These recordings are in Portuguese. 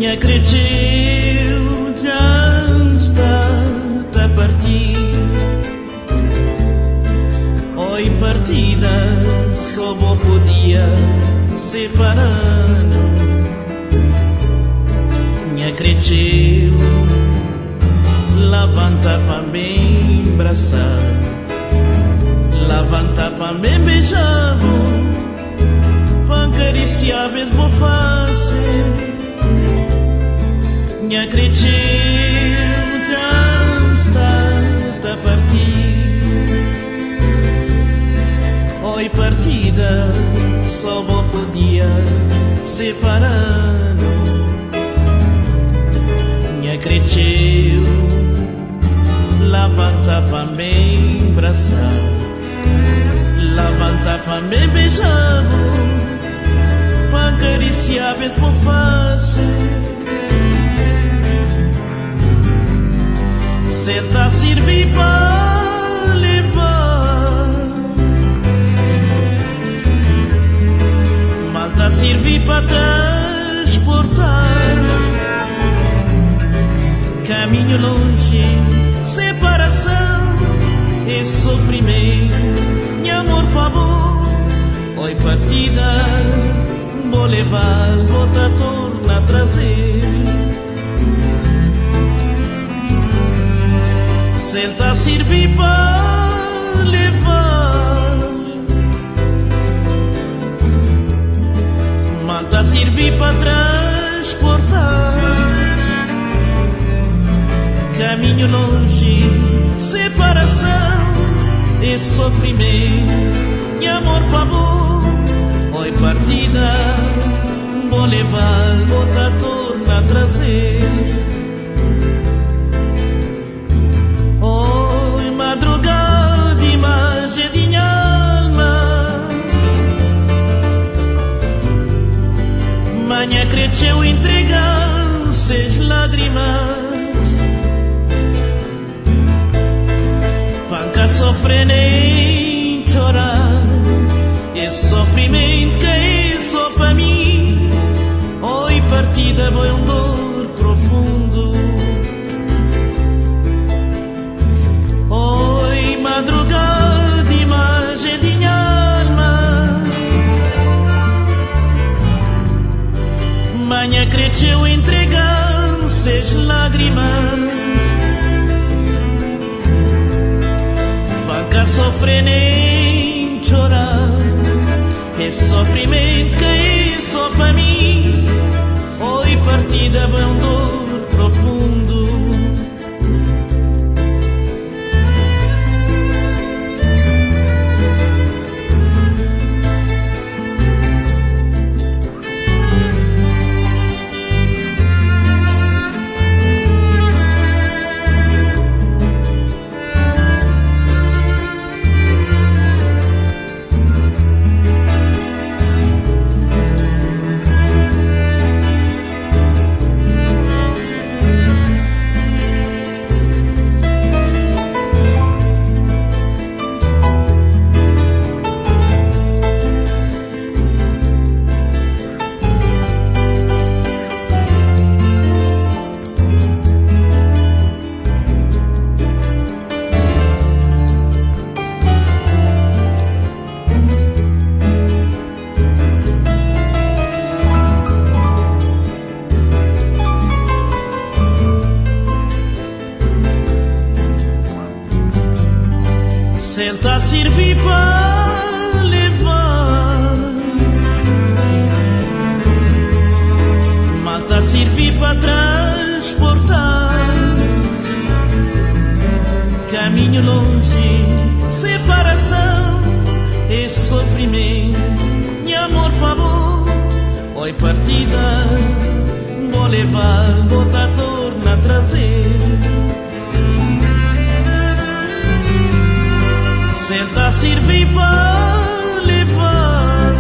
Minha cresceu já está a partir. Oi partida, só vou podia separando. Minha cresceu, levanta para bem abraçar, levanta para bem beijar, para acariciar mesmo face. Minha cresceu já está a partir. Oi partida, só vou podia separando. Minha cresceu, levanta para bem abraçar, levanta para bem beijar, para acariciar mesmo face. Senta a servir para levar, malta a servir para transportar. Caminho longe, separação e sofrimento. Meu amor para bom, oi partida, vou levar, vou te tornar a trazer. Senta a servir para levar, malta a servir para transportar. Caminho longe, separação e sofrimento. Meu amor para bom, oi partida, vou levar, vou te tornar a trazer. Oi madrugada, imagem de minha alma, manhã cresceu entregar seis lágrimas. Panca sofrer nem chorar, esse sofrimento que é só para mim. Oi partida, foi um dor profundo. Oi madrugada, imagem de minha alma, manhã cresceu entregando seis lágrimas. Panca sofrer nem chorar, esse sofrimento que é só para mim. Oi partida, é um dor profundo. Senta a servir para levar, malta a servir para transportar. Caminho longe, separação e sofrimento. Meu amor para bom, oi partida, vou levar, vou te tornar a trazer. Senta a servir para levar,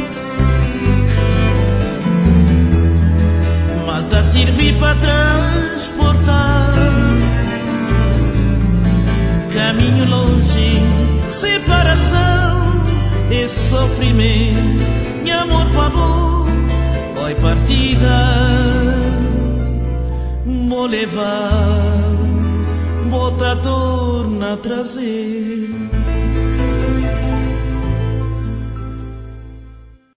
malta a servir para transportar. Caminho longe, separação e sofrimento. Meu amor para bom, oi partida. vou levar, bota torna a trazer.